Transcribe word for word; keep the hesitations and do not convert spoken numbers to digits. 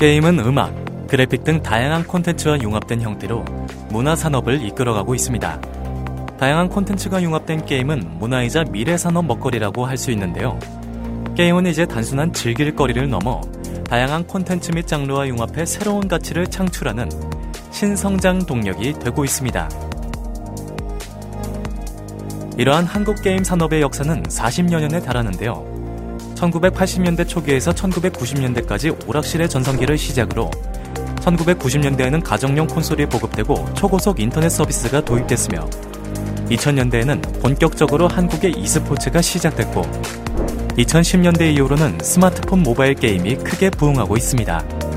게임은 음악, 그래픽 등 다양한 콘텐츠와 융합된 형태로 문화산업을 이끌어가고 있습니다. 다양한 콘텐츠가 융합된 게임은 문화이자 미래산업 먹거리라고 할 수 있는데요. 게임은 이제 단순한 즐길 거리를 넘어 다양한 콘텐츠 및 장르와 융합해 새로운 가치를 창출하는 신성장 동력이 되고 있습니다. 이러한 한국 게임 산업의 역사는 사십여 년에 달하는데요. 천구백팔십 년대 초기에서 천구백구십 년대까지 오락실의 전성기를 시작으로 천구백구십 년대에는 가정용 콘솔이 보급되고 초고속 인터넷 서비스가 도입됐으며 이천 년대에는 본격적으로 한국의 e스포츠가 시작됐고 이천십 년대 이후로는 스마트폰 모바일 게임이 크게 부흥하고 있습니다.